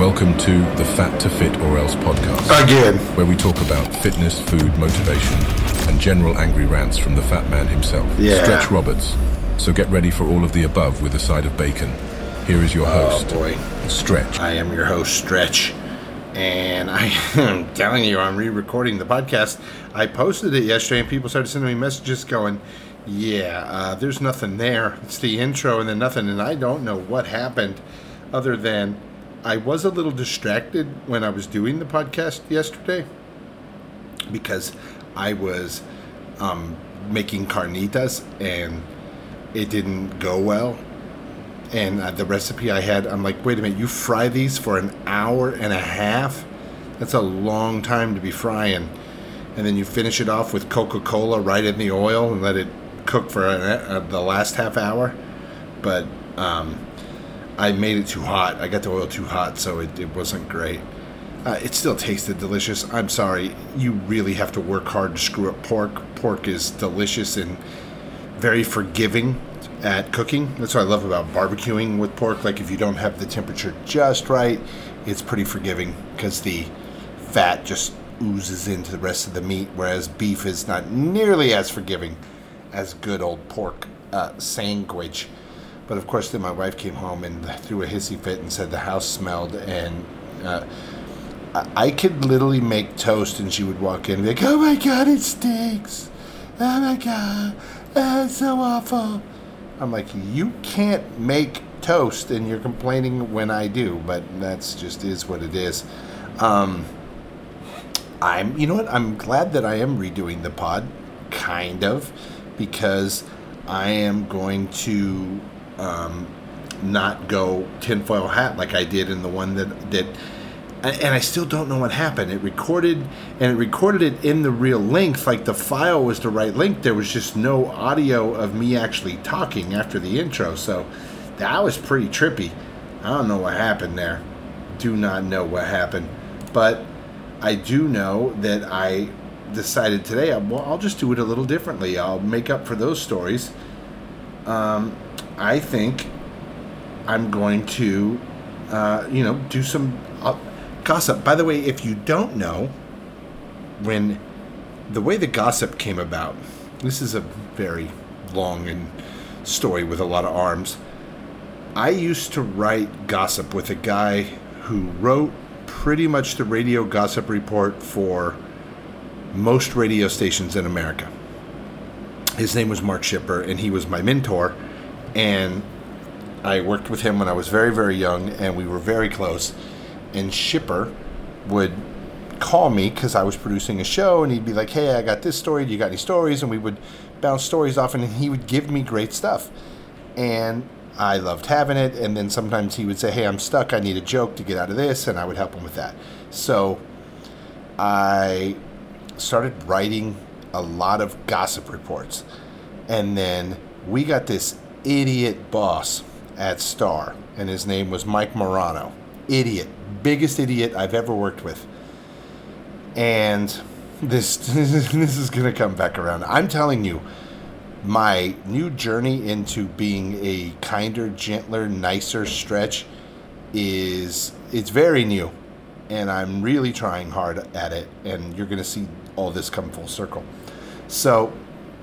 Welcome to the Fat to Fit or Else podcast. Again. Where we talk about fitness, food, motivation, and general angry rants from the fat man himself, Stretch Roberts. So get ready for all of the above with a side of bacon. Here is your host, Stretch. I am your host, Stretch. And I am telling you, I'm re-recording the podcast. I posted it yesterday and people started sending me messages going, there's nothing there. It's the intro and then nothing. And I don't know what happened other than I was a little distracted when I was doing the podcast yesterday because I was making carnitas and it didn't go well. And the recipe I had, I'm like, wait a minute, you fry these for an hour and a half? That's a long time to be frying. And then you finish it off with Coca-Cola right in the oil and let it cook for the last half hour. But I made it too hot. I got the oil too hot, so it wasn't great. It still tasted delicious. I'm sorry. You really have to work hard to screw up pork. Pork is delicious and very forgiving at cooking. That's what I love about barbecuing with pork. Like, if you don't have the temperature just right, it's pretty forgiving because the fat just oozes into the rest of the meat, whereas beef is not nearly as forgiving as good old pork sandwich. But of course, then my wife came home and threw a hissy fit and said the house smelled, and I could literally make toast and she would walk in and be like, oh my God, it stinks. Oh my God, it's so awful. I'm like, you can't make toast and you're complaining when I do, but that's just is what it is. You know what? I'm glad that I am redoing the pod, kind of, because I am going to not go tinfoil hat like I did in the one that and I still don't know what happened. It recorded it in the real length, like the file was the right length. There was just no audio of me actually talking after the intro, so that was pretty trippy. I don't know what happened there. Do not know what happened, but I do know that I decided today, I'll just do it a little differently. I'll make up for those stories. I think I'm going to, do some gossip. By the way, if you don't know, the way the gossip came about, this is a very long story with a lot of arms. I used to write gossip with a guy who wrote pretty much the radio gossip report for most radio stations in America. His name was Mark Shipper, and he was my mentor, and I worked with him when I was very, very young, and we were very close. And Shipper would call me because I was producing a show, and he'd be like, hey, I got this story. Do you got any stories? And we would bounce stories off, and he would give me great stuff. And I loved having it. And then sometimes he would say, hey, I'm stuck. I need a joke to get out of this. And I would help him with that. So I started writing a lot of gossip reports. And then we got this idiot boss at Star, and his name was Mike Morano. Idiot. Biggest idiot I've ever worked with. And this is going to come back around. I'm telling you, my new journey into being a kinder, gentler, nicer Stretch it's very new. And I'm really trying hard at it. And you're going to see all this come full circle. So,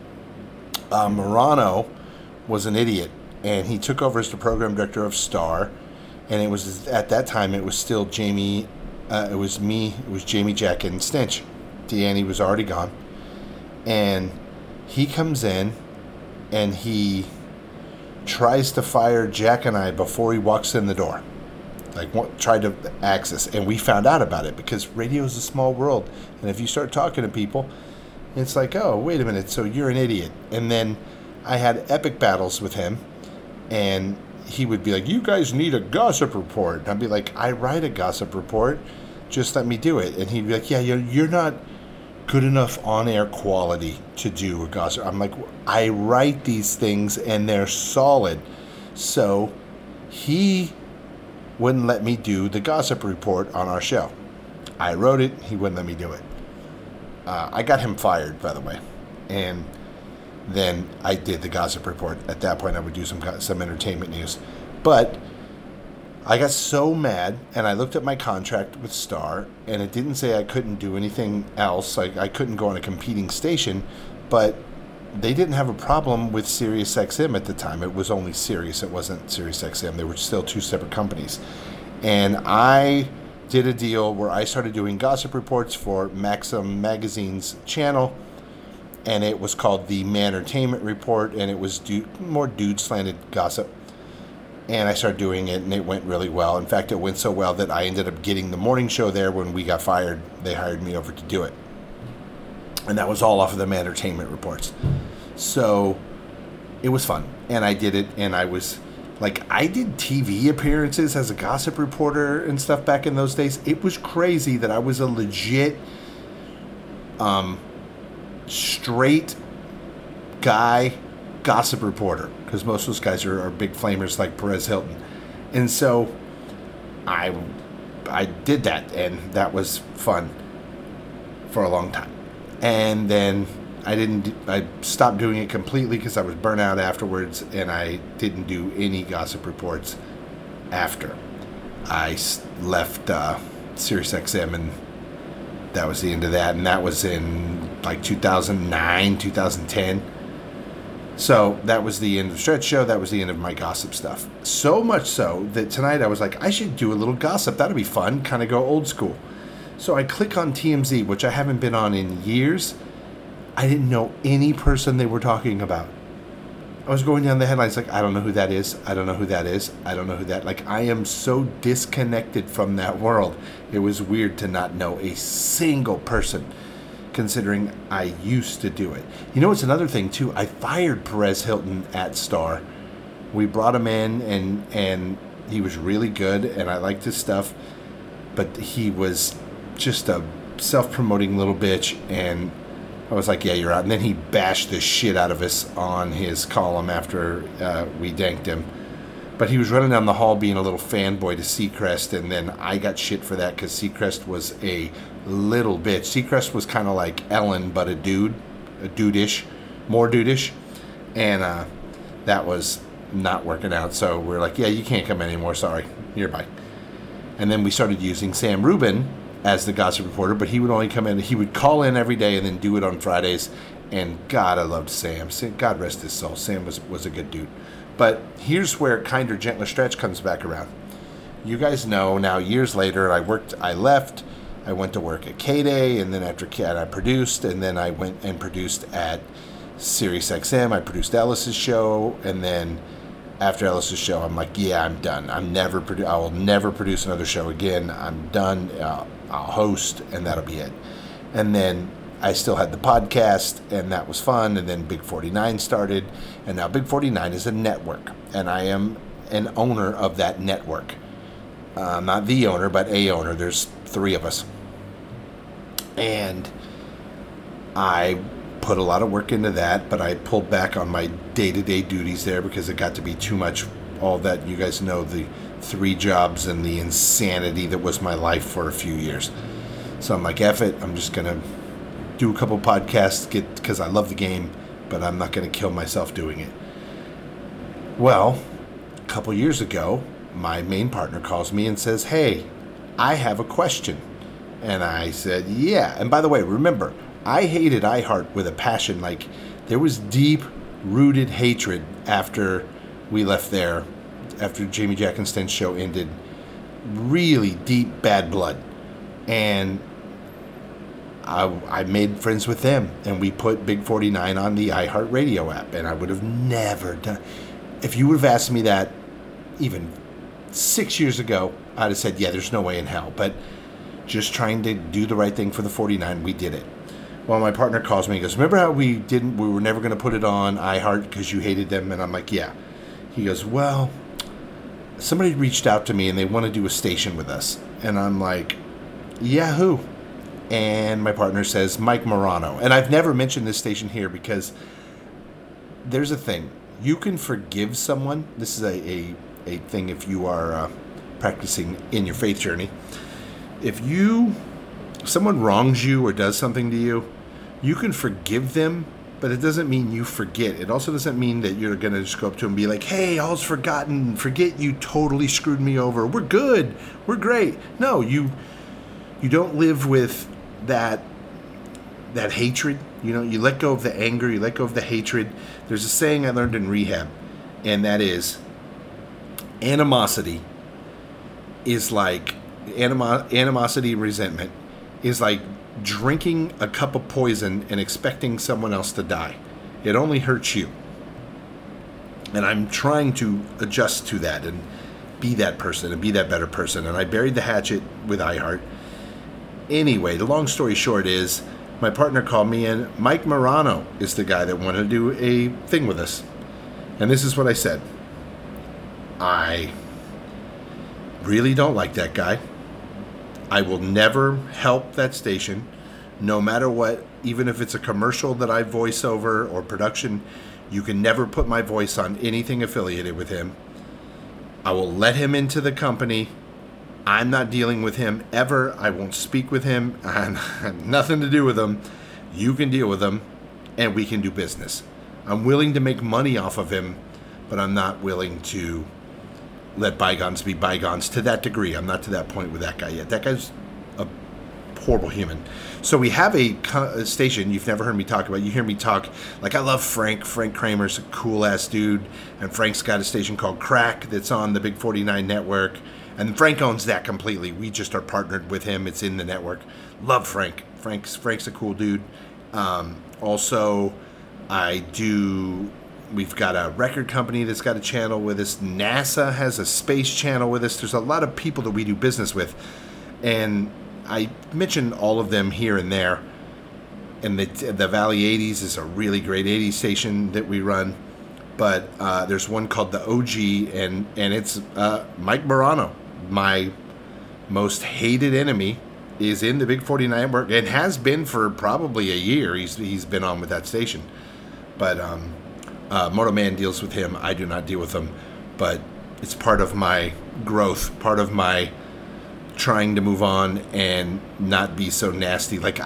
Morano was an idiot. And he took over as the program director of Star. And it was, at that time, it was still Jamie, it was Jamie, Jack, and Stench. Deanne was already gone. And he comes in, and he tries to fire Jack and I before he walks in the door. Tried to access. And we found out about it, because radio is a small world. And if you start talking to people, it's like, oh, wait a minute, so you're an idiot. And then I had epic battles with him, and he would be like, you guys need a gossip report. And I'd be like, I write a gossip report. Just let me do it. And he'd be like, yeah, you're not good enough on-air quality to do a gossip. I'm like, I write these things and they're solid. So he wouldn't let me do the gossip report on our show. I wrote it. He wouldn't let me do it. I got him fired, by the way. And then I did the gossip report. At that point, I would do some entertainment news. But I got so mad, and I looked at my contract with Star, and it didn't say I couldn't do anything else. Like, I couldn't go on a competing station, but they didn't have a problem with SiriusXM at the time. It was only Sirius. It wasn't SiriusXM. They were still two separate companies. And I did a deal where I started doing gossip reports for Maxim Magazine's channel, and it was called the Mantertainment Report, and it was more dude-slanted gossip. And I started doing it, and it went really well. In fact, it went so well that I ended up getting the morning show there. When we got fired, they hired me over to do it. And that was all off of the Mantertainment Reports. So it was fun. And I did it, and I was, like, I did TV appearances as a gossip reporter and stuff back in those days. It was crazy that I was a legit, straight guy gossip reporter, because most of those guys are big flamers like Perez Hilton. And so I did that, and that was fun for a long time. And then I stopped doing it completely because I was burnt out afterwards, and I didn't do any gossip reports after. I left SiriusXM, and that was the end of that, and that was in like 2009, 2010. So that was the end of the Stretch Show. That was the end of my gossip stuff. So much so that tonight I was like, I should do a little gossip. That'll be fun. Kind of go old school. So I click on TMZ, which I haven't been on in years. I didn't know any person they were talking about. I was going down the headlines like, I don't know who that is. I don't know who that is. I don't know who that... Like, I am so disconnected from that world. It was weird to not know a single person, considering I used to do it. You know, it's another thing, too. I fired Perez Hilton at Star. We brought him in, and he was really good, and I liked his stuff. But he was just a self-promoting little bitch, and I was like, yeah, you're out. And then he bashed the shit out of us on his column after we danked him. But he was running down the hall being a little fanboy to Seacrest, and then I got shit for that because Seacrest was a little bitch. Seacrest was kind of like Ellen, but a dude-ish, more dude-ish. And that was not working out. So we're like, yeah, you can't come anymore. Sorry. You're bye. And then we started using Sam Rubin as the gossip reporter, but he would only come in. He would call in every day and then do it on Fridays. And God, I loved Sam. God rest his soul. Sam was a good dude. But here's where Kinder, Gentler Stretch comes back around. You guys know now, years later, I left. I went to work at K-Day, and then after K-Day, I produced, and then I went and produced at SiriusXM. I produced Ellis's show, and then after Ellis's show, I'm like, yeah, I'm done. I will never produce another show again. I'm done. I'll host, and that'll be it. And then I still had the podcast, and that was fun. And then Big 49 started, and now Big 49 is a network, and I am an owner of that network. Not the owner, but a owner. There's 3 of us. And I put a lot of work into that, but I pulled back on my day-to-day duties there because it got to be too much. All that, you guys know, the 3 jobs and the insanity that was my life for a few years. So I'm like, F it, I'm just going to do a couple podcasts because I love the game, but I'm not going to kill myself doing it. Well, a couple years ago, my main partner calls me and says, hey, I have a question. And I said, yeah. And by the way, remember, I hated iHeart with a passion. Like, there was deep-rooted hatred after we left there, after Jamie Jack and Sten's show ended. Really deep bad blood. And I made friends with them, and we put Big 49 on the iHeartRadio app, and I would have never done... If you would have asked me that even 6 years ago, I'd have said, yeah, there's no way in hell. But just trying to do the right thing for the 49, we did it. Well, my partner calls me and goes, remember how we were never going to put it on iHeart because you hated them? And I'm like, yeah. He goes, well, somebody reached out to me and they want to do a station with us. And I'm like, yeah, who? And my partner says, Mike Morano. And I've never mentioned this station here because there's a thing. You can forgive someone. This is a thing if you are practicing in your faith journey. If someone wrongs you or does something to you, you can forgive them but it doesn't mean you forget. It also doesn't mean that you're going to just go up to him and be like, hey, all's forgotten. Forget you totally screwed me over. We're good. We're great. No, you don't live with that hatred. You know, you let go of the anger. You let go of the hatred. There's a saying I learned in rehab, and that is animosity is like animosity and resentment is like drinking a cup of poison and expecting someone else to die. It only hurts you. And I'm trying to adjust to that and be that person and be that better person. And I buried the hatchet with iHeart. Anyway, the long story short is my partner called me, and Mike Morano is the guy that wanted to do a thing with us. And this is what I said. I really don't like that guy. I will never help that station, no matter what, even if it's a commercial that I voice over or production. You can never put my voice on anything affiliated with him. I will let him into the company. I'm not dealing with him ever. I won't speak with him. I have nothing to do with him. You can deal with him, and we can do business. I'm willing to make money off of him, but I'm not willing to let bygones be bygones to that degree. I'm not to that point with that guy yet. That guy's a horrible human. So we have a station you've never heard me talk about. You hear me talk like I love Frank. Frank Kramer's a cool-ass dude, and Frank's got a station called Crack that's on the Big 49 network, and Frank owns that completely. We just are partnered with him. It's in the network. Love Frank. Frank's a cool dude. Also, we've got a record company that's got a channel with us. NASA has a space channel with us. There's a lot of people that we do business with. And I mentioned all of them here and there. And the Valley 80s is a really great 80s station that we run. But there's one called the OG, and it's Mike Morano. My most hated enemy is in the Big 49 network and has been for probably a year. He's been on with that station. But Moto Man deals with him. I do not deal with him, but it's part of my growth, part of my trying to move on and not be so nasty. Like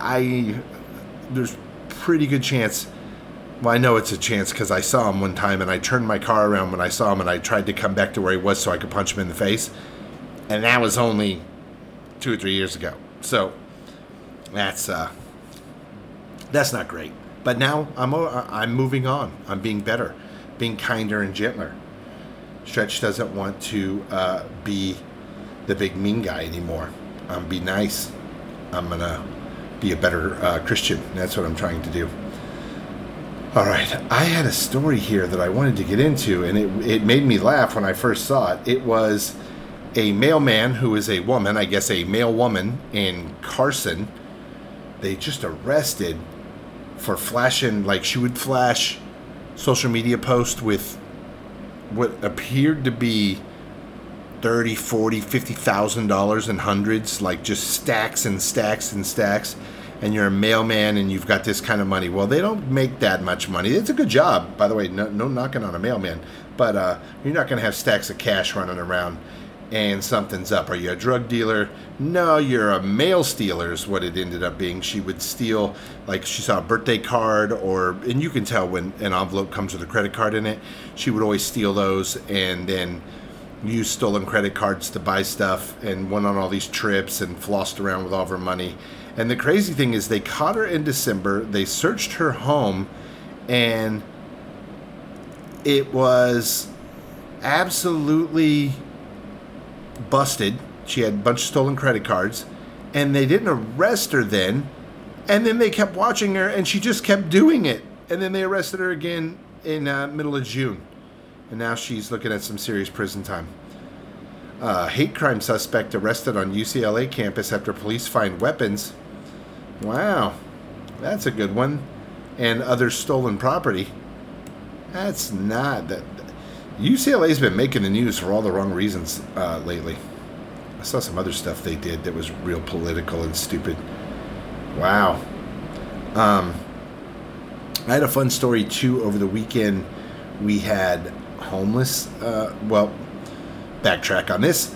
there's pretty good chance. Well, I know it's a chance because I saw him one time and I turned my car around when I saw him and I tried to come back to where he was so I could punch him in the face, and that was only 2 or 3 years ago. So that's not great. But now I'm moving on. I'm being better, being kinder and gentler. Stretch doesn't want to be the big mean guy anymore. Be nice. I'm going to be a better Christian. That's what I'm trying to do. All right. I had a story here that I wanted to get into, and it made me laugh when I first saw it. It was a mailman who is a woman, I guess a male woman in Carson. They just arrested for flashing, like she would flash social media posts with what appeared to be $30,000, $40,000, $50,000 in hundreds, like just stacks and stacks and stacks. And you're a mailman and you've got this kind of money. Well, they don't make that much money. It's a good job, by the way. No knocking on a mailman, but you're not going to have stacks of cash running around and something's up. Are you a drug dealer? No, you're a mail stealer is what it ended up being. She would steal, like she saw a birthday card and you can tell when an envelope comes with a credit card in it. She would always steal those and then use stolen credit cards to buy stuff and went on all these trips and flossed around with all of her money. And the crazy thing is they caught her in December. They searched her home and it was absolutely busted. She had a bunch of stolen credit cards, and they didn't arrest her then, and then they kept watching her and she just kept doing it, and then they arrested her again in middle of June, and now she's looking at some serious prison time. Hate crime suspect arrested on UCLA campus after police find weapons. Wow, that's a good one. And other stolen property. That's not that. UCLA's been making the news for all the wrong reasons lately. I saw some other stuff they did that was real political and stupid. Wow. I had a fun story too over the weekend. We had homeless. Backtrack on this.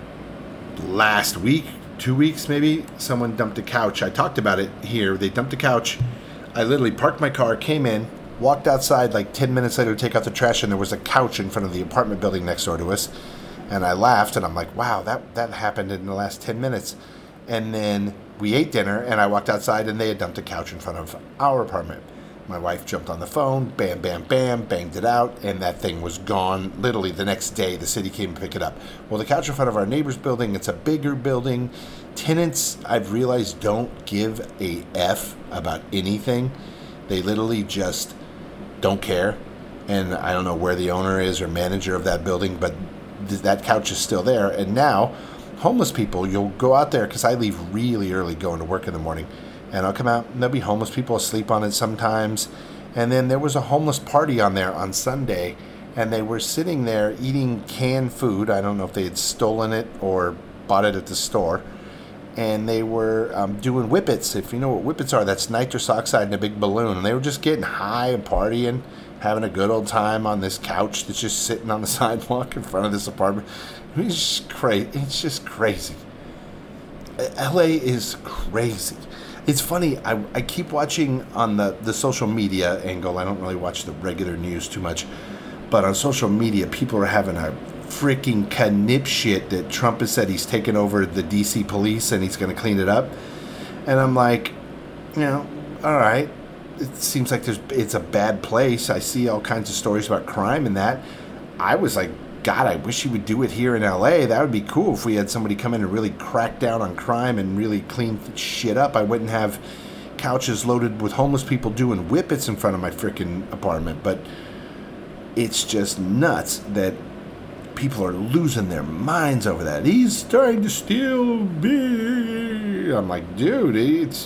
Last week, 2 weeks maybe, someone dumped a couch. I talked about it here. They dumped a couch I literally parked my car, came in, walked outside like 10 minutes later to take out the trash, and there was a couch in front of the apartment building next door to us. And I laughed, and I'm like, wow, that happened in the last 10 minutes. And then we ate dinner, and I walked outside, and they had dumped a couch in front of our apartment. My wife jumped on the phone, bam, bam, bam, banged it out, and that thing was gone. Literally the next day, the city came to pick it up. Well, the couch in front of our neighbor's building, it's a bigger building. Tenants, I've realized, don't give a F about anything. They literally just don't care. And I don't know where the owner is or manager of that building, but that couch is still there. And now, homeless people, you'll go out there, because I leave really early going to work in the morning. And I'll come out, and there'll be homeless people asleep on it sometimes. And then there was a homeless party on there on Sunday, and they were sitting there eating canned food. I don't know if they had stolen it or bought it at the store. And they were doing whippets. If you know what whippets are, that's nitrous oxide in a big balloon. And they were just getting high and partying, having a good old time on this couch that's just sitting on the sidewalk in front of this apartment. It's just crazy. It's just crazy. LA is crazy. It's funny, I keep watching on the social media angle. I don't really watch the regular news too much. But on social media, people are having a freaking knipshit that Trump has said he's taken over the D.C. police and he's going to clean it up. And I'm like, all right. It seems like it's a bad place. I see all kinds of stories about crime and that. I was like, God, I wish he would do it here in L.A. That would be cool if we had somebody come in and really crack down on crime and really clean shit up. I wouldn't have couches loaded with homeless people doing whippets in front of my freaking apartment. But it's just nuts that people are losing their minds over that. He's trying to steal me. I'm like, dude,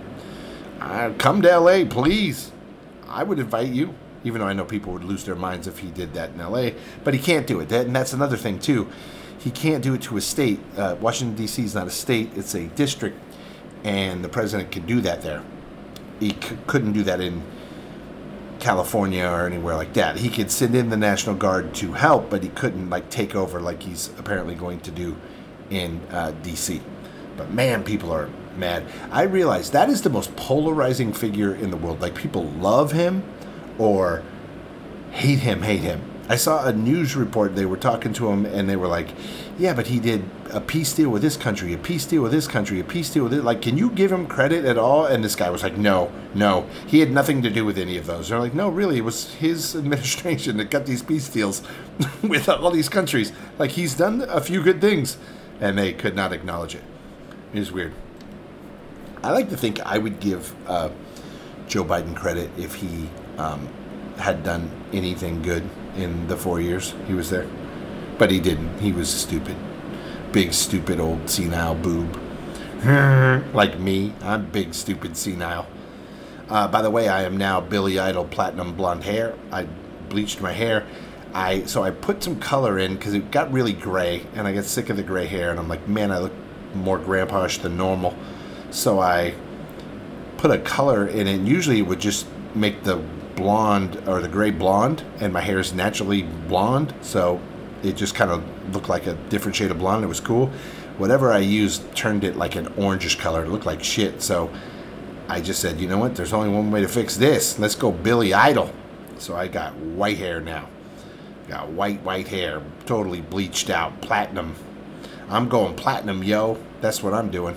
come to L.A., please. I would invite you. Even though I know people would lose their minds if he did that in L.A. But he can't do it. And that's another thing, too. He can't do it to a state. Washington, D.C. is not a state. It's a district. And the president can do that there. He couldn't do that in California or anywhere like that. He could send in the National Guard to help, but he couldn't, take over like he's apparently going to do in D.C. But, man, people are mad. I realize that is the most polarizing figure in the world. People love him or hate him. I saw a news report. They were talking to him, and they were like, yeah, but he did a peace deal with this country, a peace deal with this country, a peace deal with it. Can you give him credit at all? And this guy was like, no, he had nothing to do with any of those. And they're like, no, really, it was his administration that got these peace deals with all these countries. He's done a few good things, and they could not acknowledge it. It was weird. I like to think I would give Joe Biden credit if he had done anything good in the 4 years he was there. But he didn't. He was stupid. Big, stupid, old, senile boob. Like me. I'm big, stupid, senile. By the way, I am now Billy Idol platinum blonde hair. I bleached my hair. So I put some color in because it got really gray, and I got sick of the gray hair, and I'm like, man, I look more grandpa-ish than normal. So I put a color in it. Usually it would just make the blonde or the gray blonde, and my hair is naturally blonde, so it just kind of looked like a different shade of blonde. It was cool. Whatever I used turned it like an orangish color. It looked like shit. So I just said, you know what, there's only one way to fix this. Let's go Billy Idol. So I got white hair now. Got white hair, totally bleached out, platinum. I'm going platinum, yo. That's what I'm doing.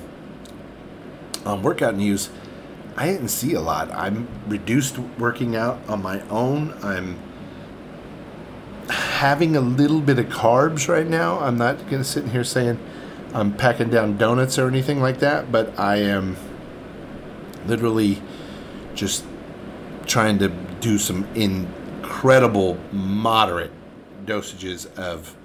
Workout news. I didn't see a lot. I'm reduced working out on my own. I'm having a little bit of carbs right now. I'm not going to sit in here saying I'm packing down donuts or anything like that, but I am literally just trying to do some incredible moderate dosages of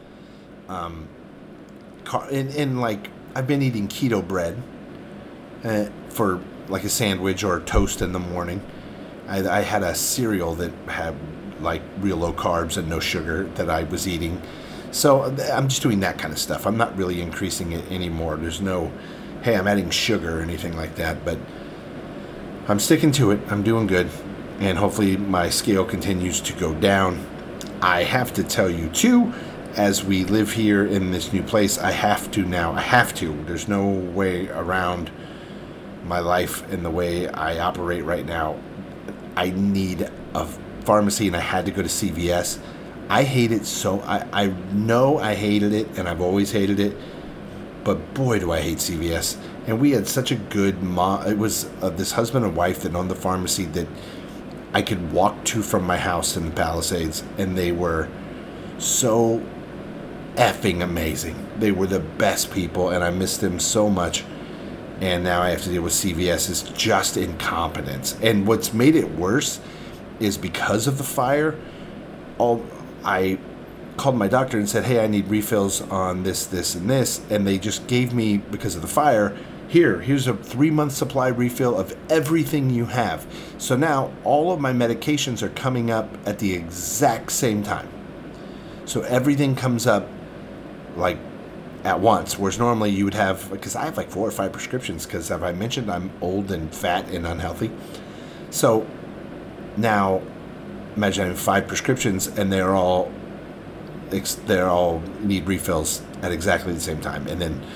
I've been eating keto bread for like a sandwich or a toast in the morning. I had a cereal that had real low carbs and no sugar that I was eating. So I'm just doing that kind of stuff. I'm not really increasing it anymore. There's no, hey, I'm adding sugar or anything like that, but I'm sticking to it. I'm doing good. And hopefully my scale continues to go down. I have to tell you too, as we live here in this new place, I have to. There's no way around my life and the way I operate right now. I need a pharmacy and I had to go to CVS. I hate it so. I know I hated it, and I've always hated it. But boy, do I hate CVS. And we had such a good it was this husband and wife that owned the pharmacy that I could walk to from my house in the Palisades, and they were so effing amazing. They were the best people, and I missed them so much. And now I have to deal with CVS. It's just incompetence. And what's made it worse is because of the fire, I called my doctor and said, hey, I need refills on this, this, and this. And they just gave me, because of the fire, here's a 3-month supply refill of everything you have. So now all of my medications are coming up at the exact same time. So everything comes up like at once, whereas normally you would have, because I have like 4 or 5 prescriptions, because as I mentioned, I'm old and fat and unhealthy. So now imagine having 5 prescriptions and they're all need refills at exactly the same time. And then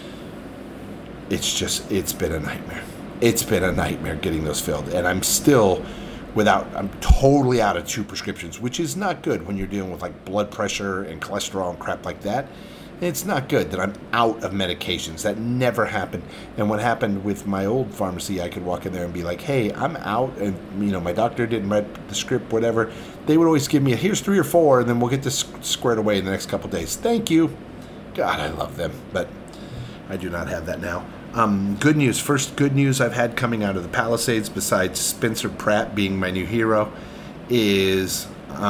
it's been a nightmare. It's been a nightmare getting those filled. And I'm totally out of 2 prescriptions, which is not good when you're dealing with like blood pressure and cholesterol and crap like that. It's not good that I'm out of medications. That never happened. And what happened with my old pharmacy, I could walk in there and be like, hey, I'm out. And, my doctor didn't write the script, whatever. They would always give me, here's 3 or 4, and then we'll get this squared away in the next couple of days. Thank you. God, I love them. But I do not have that now. Good news. First good news I've had coming out of the Palisades, besides Spencer Pratt being my new hero, is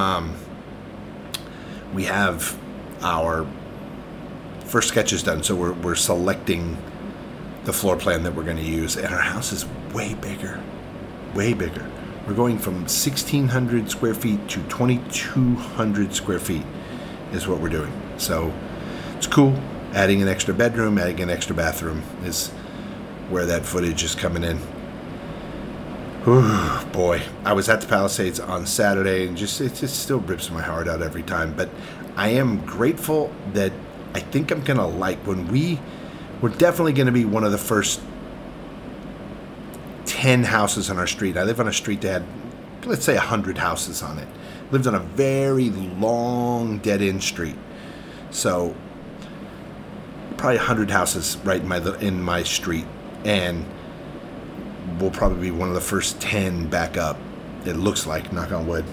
we have our first sketch is done, so we're selecting the floor plan that we're going to use, and our house is way bigger. We're going from 1,600 square feet to 2,200 square feet is what we're doing. So it's cool. Adding an extra bedroom, adding an extra bathroom is where that footage is coming in. Whew, boy, I was at the Palisades on Saturday, and it just still rips my heart out every time. But I am grateful that I think I'm going to we're definitely going to be one of the first 10 houses on our street. I live on a street that had, let's say, 100 houses on it. Lived on a very long dead-end street. So probably 100 houses right in my street. And we'll probably be one of the first 10 back up. It looks like, knock on wood.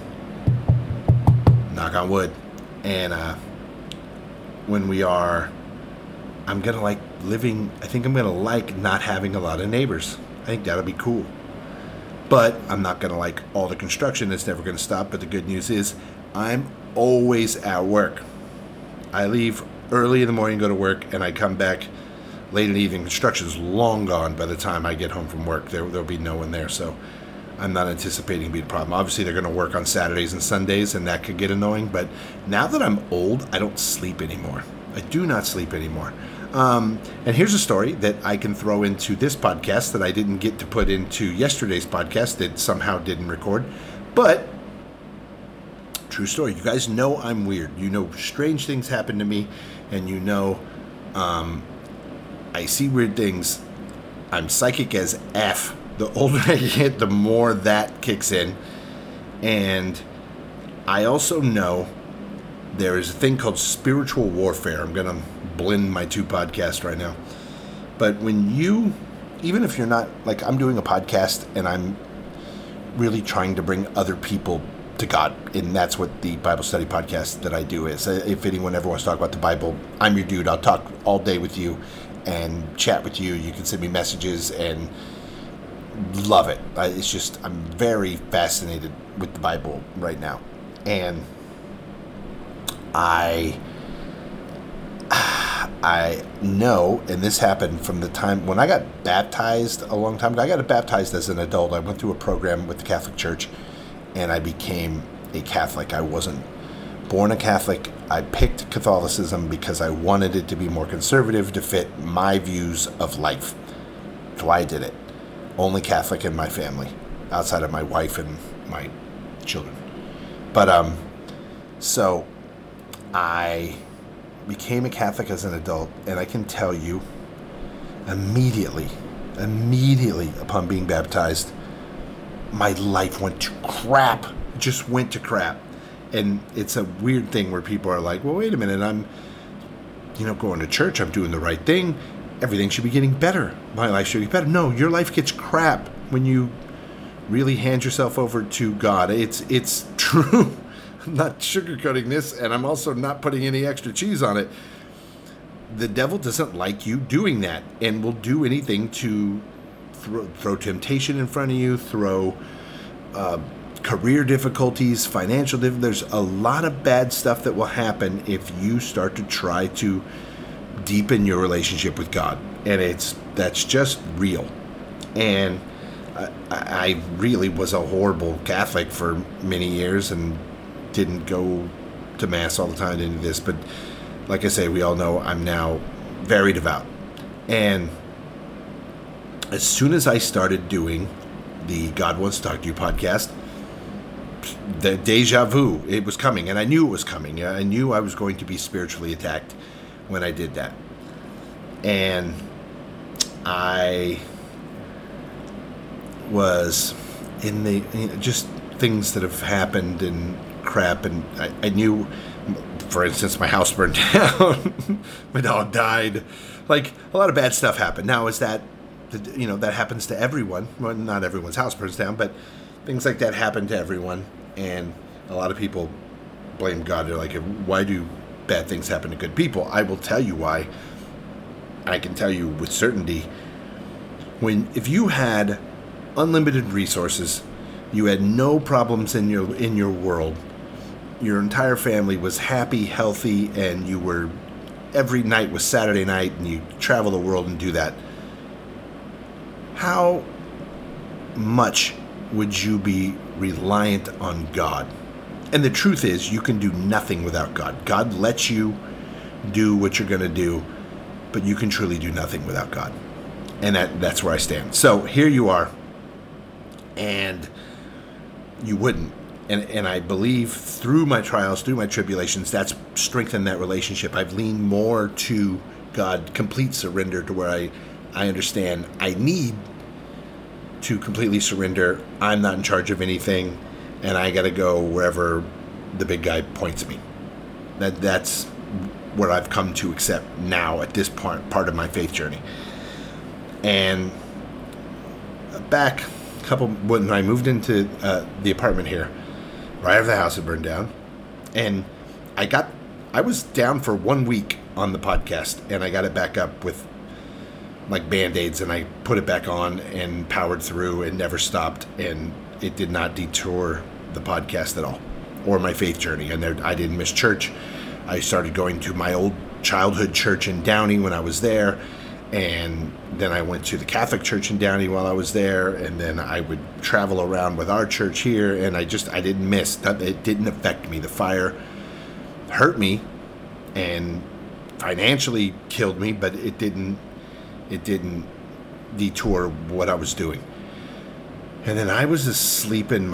And when we are, I'm going to like living, I think I'm going to like not having a lot of neighbors. I think that'll be cool. But I'm not going to like all the construction. It's never going to stop. But the good news is I'm always at work. I leave early in the morning, go to work, and I come back late in the evening. Construction's long gone by the time I get home from work. There'll be no one there. So I'm not anticipating it being a problem. Obviously, they're going to work on Saturdays and Sundays, and that could get annoying. But now that I'm old, I don't sleep anymore. I do not sleep anymore. And here's a story that I can throw into this podcast that I didn't get to put into yesterday's podcast that somehow didn't record. But true story. You guys know I'm weird. You know strange things happen to me, and you know I see weird things. I'm psychic as F. The older I get, the more that kicks in. And I also know there is a thing called spiritual warfare. I'm going to blend my 2 podcasts right now. But when even if you're not, like I'm doing a podcast and I'm really trying to bring other people to God, and that's what the Bible study podcast that I do is. If anyone ever wants to talk about the Bible, I'm your dude. I'll talk all day with you and chat with you. You can send me messages and love it. It's just, I'm very fascinated with the Bible right now. And I know, and this happened from the time when I got baptized a long time ago. I got baptized as an adult. I went through a program with the Catholic Church, and I became a Catholic. I wasn't born a Catholic. I picked Catholicism because I wanted it to be more conservative to fit my views of life. That's why I did it. Only Catholic in my family, outside of my wife and my children. But so I became a Catholic as an adult, and I can tell you immediately upon being baptized, my life went to crap. Just went to crap. And it's a weird thing where people are like, well, wait a minute, I'm, going to church, I'm doing the right thing, everything should be getting better, my life should be better. No, your life gets crap when you really hand yourself over to God. It's true. I'm not sugarcoating this, and I'm also not putting any extra cheese on it. The devil doesn't like you doing that, and will do anything to throw temptation in front of you, throw career difficulties, financial difficulties. There's a lot of bad stuff that will happen if you start to try to deepen your relationship with God, and that's just real. And I really was a horrible Catholic for many years and didn't go to Mass all the time, didn't do this, but like I say, we all know I'm now very devout. And as soon as I started doing the God Wants to Talk to You podcast, the deja vu, it was coming, and I knew it was coming. I knew I was going to be spiritually attacked when I did that. And I was in the, just things that have happened and crap, and I knew, for instance, my house burned down, my dog died, like a lot of bad stuff happened. Now, is that, that happens to everyone. Well, not everyone's house burns down, but things like that happen to everyone, and a lot of people blame God. They're like, why do bad things happen to good people? I will tell you why. I can tell you with certainty. If you had unlimited resources, you had no problems in your world, your entire family was happy, healthy, and you were, every night was Saturday night, and you travel the world and do that, how much would you be reliant on God? And the truth is, you can do nothing without God. God lets you do what you're going to do, but you can truly do nothing without God. And that's where I stand. So here you are, and you wouldn't. And I believe through my trials, through my tribulations, that's strengthened that relationship. I've leaned more to God, complete surrender, to where I understand I need to completely surrender. I'm not in charge of anything, and I got to go wherever the big guy points me. That's what I've come to accept now at this part of my faith journey. And back when I moved into the apartment here, right after the house had burned down, and I was down for 1 week on the podcast, and I got it back up with like Band-Aids, and I put it back on and powered through and never stopped, and it did not detour the podcast at all or my faith journey. And I didn't miss church. I started going to my old childhood church in Downey when I was there, and then I went to the Catholic church in Downey while I was there, and then I would travel around with our church here, and I didn't miss. It didn't affect me. The fire hurt me and financially killed me, but it didn't detour what I was doing. And then I was asleep in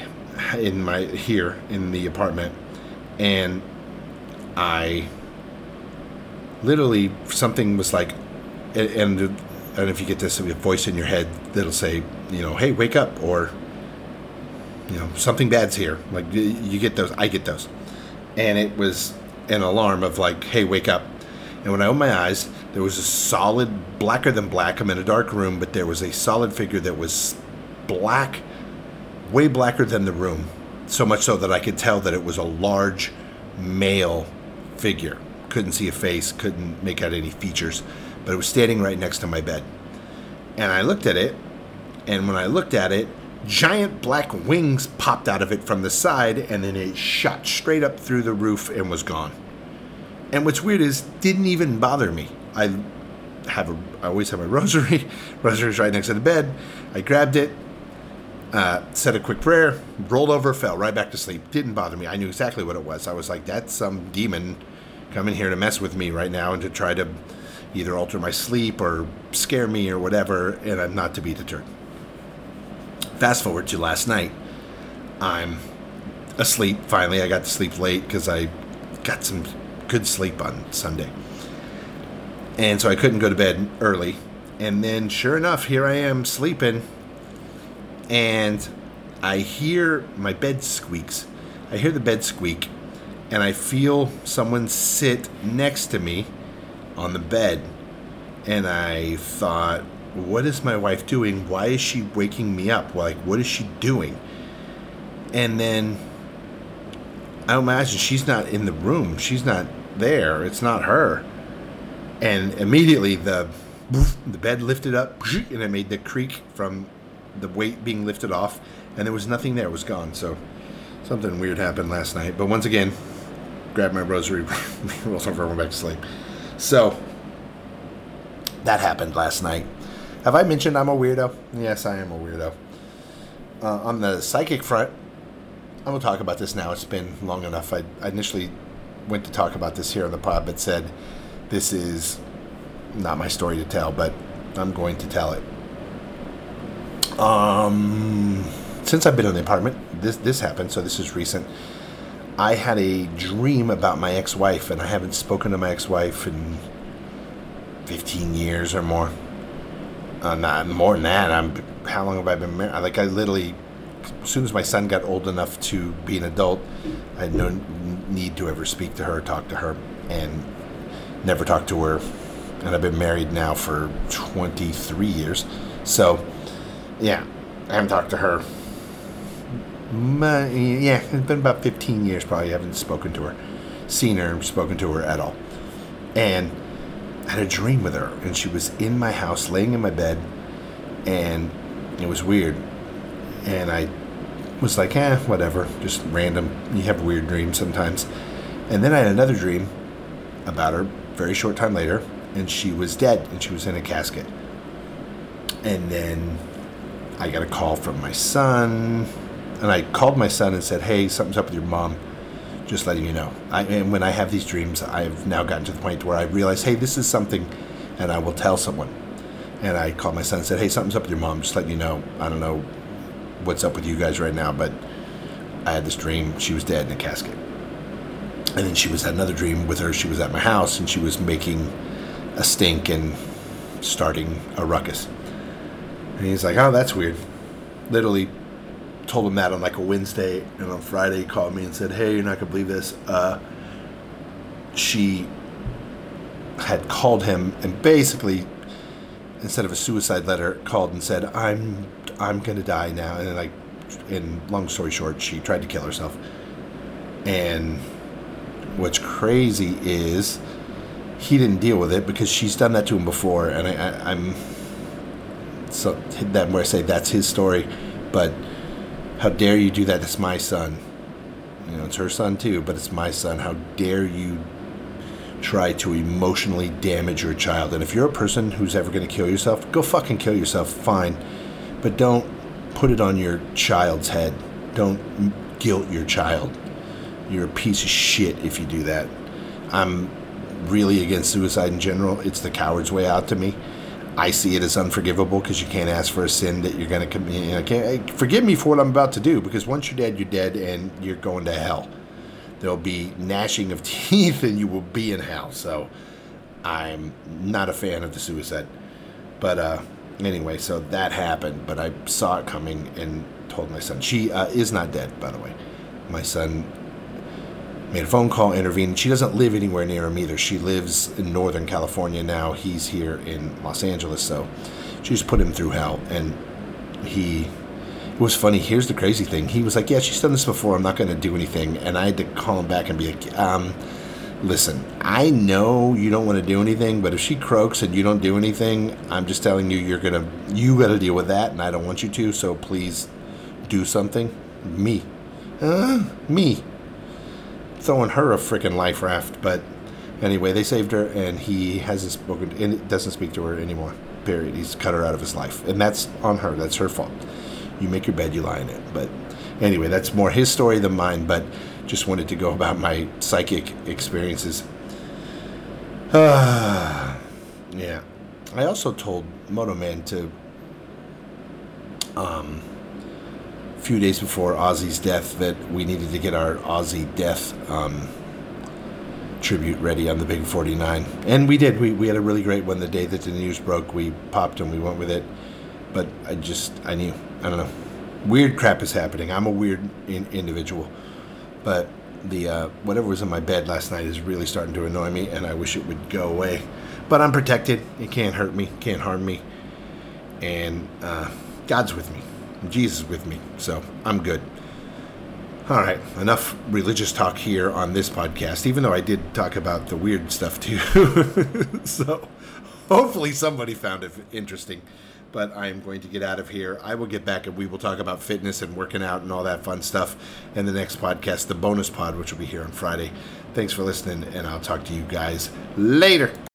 the apartment, and I literally, something was like, and I don't know if you get this, a voice in your head that'll say, hey, wake up, or something bad's here. Like, you get those, I get those. And it was an alarm of like, hey, wake up. And when I opened my eyes, there was a solid, blacker than black. I'm in a dark room, but there was a solid figure that was black, way blacker than the room. So much so that I could tell that it was a large male figure. Couldn't see a face, couldn't make out any features, but it was standing right next to my bed. And I looked at it, and when I looked at it, giant black wings popped out of it from the side, and then it shot straight up through the roof and was gone. And what's weird is, didn't even bother me. I always have my rosary. Rosary's right next to the bed. I grabbed it, said a quick prayer, rolled over, fell right back to sleep. Didn't bother me. I knew exactly what it was. I was like, that's some demon coming here to mess with me right now and to try to either alter my sleep or scare me or whatever, and I'm not to be deterred. Fast forward to last night. I'm asleep. Finally, I got to sleep late because I got some good sleep on Sunday. And so I couldn't go to bed early. And then, sure enough, here I am sleeping, and I hear my bed squeaks. I hear the bed squeak, and I feel someone sit next to me on the bed. And I thought, what is my wife doing? Why is she waking me up? Like, what is she doing? And then I imagine she's not in the room. She's not there. It's not her. And immediately the bed lifted up, and it made the creak from the weight being lifted off, and there was nothing there. It was gone. So something weird happened last night. But once again, grabbed my rosary, rolled over, went back to sleep. So that happened last night. Have I mentioned I'm a weirdo? Yes, I am a weirdo. On the psychic front, I'm going to talk about this now. It's been long enough. I initially went to talk about this here on the pod, but said this is not my story to tell, but I'm going to tell it. Since I've been in the apartment, this happened, so this is recent. I had a dream about my ex-wife, and I haven't spoken to my ex-wife in 15 years or more. Not more than that. How long have I been married? Like, I literally, as soon as my son got old enough to be an adult, I had no need to ever speak to her, talk to her, and never talked to her. And I've been married now for 23 years. So, yeah, I haven't talked to her. Yeah, it's been about 15 years probably. I haven't spoken to her, seen her, spoken to her at all. And I had a dream with her, and she was in my house, laying in my bed, and it was weird. And I was like, whatever, just random. You have weird dreams sometimes. And then I had another dream about her very short time later, and she was dead, and she was in a casket. And then I got a call from my son, and I called my son and said, hey, something's up with your mom. Just letting you know. And when I have these dreams, I've now gotten to the point where I realize, hey, this is something, and I will tell someone. And I called my son and said, hey, something's up with your mom. Just letting you know. I don't know what's up with you guys right now, but I had this dream. She was dead in a casket. And then she had another dream with her. She was at my house, and she was making a stink and starting a ruckus. And he's like, oh, that's weird. Literally told him that on like a Wednesday, and on Friday he called me and said, hey, you're not gonna believe this, she had called him and basically, instead of a suicide letter, called and said, I'm gonna die now. And then, and long story short, she tried to kill herself. And what's crazy is he didn't deal with it, because she's done that to him before. And I'm so that where I say that's his story, but how dare you do that? That's my son. You know, it's her son too, but it's my son. How dare you try to emotionally damage your child? And if you're a person who's ever going to kill yourself, go fucking kill yourself, fine. But don't put it on your child's head. Don't guilt your child. You're a piece of shit if you do that. I'm really against suicide in general. It's the coward's way out to me. I see it as unforgivable, because you can't ask for a sin that you're going to commit. You know, can't forgive me for what I'm about to do, because once you're dead, and you're going to hell. There'll be gnashing of teeth, and you will be in hell. So I'm not a fan of the suicide. But anyway, so that happened. But I saw it coming and told my son. She is not dead, by the way. My son made a phone call, intervened. She doesn't live anywhere near him either. She lives in Northern California now. He's here in Los Angeles, so she just put him through hell. And it was funny. Here's the crazy thing. He was like, yeah, she's done this before. I'm not going to do anything. And I had to call him back and be like, listen, I know you don't want to do anything, but if she croaks and you don't do anything, I'm just telling you, you got to deal with that, and I don't want you to, so please do something. Me. Throwing her a freaking life raft. But anyway, they saved her, and he hasn't spoken, and doesn't speak to her anymore, period. He's cut her out of his life, and that's on her. That's her fault. You make your bed, you lie in it. But anyway, that's more his story than mine, but just wanted to go about my psychic experiences. Yeah. I also told Moto Man to a few days before Ozzy's death that we needed to get our Ozzy death tribute ready on the Big 49. And we did. We had a really great one the day that the news broke. We popped and we went with it. But I knew. I don't know. weird crap is happening. I'm a weird individual, but the whatever was in my bed last night is really starting to annoy me, and I wish it would go away. But I'm protected. It can't hurt me, can't harm me, and God's with me, Jesus is with me, so I'm good. All right, enough religious talk here on this podcast, even though I did talk about the weird stuff too. So hopefully somebody found it interesting. But I am going to get out of here. I will get back and we will talk about fitness and working out and all that fun stuff in the next podcast, the bonus pod, which will be here on Friday. Thanks for listening, and I'll talk to you guys later.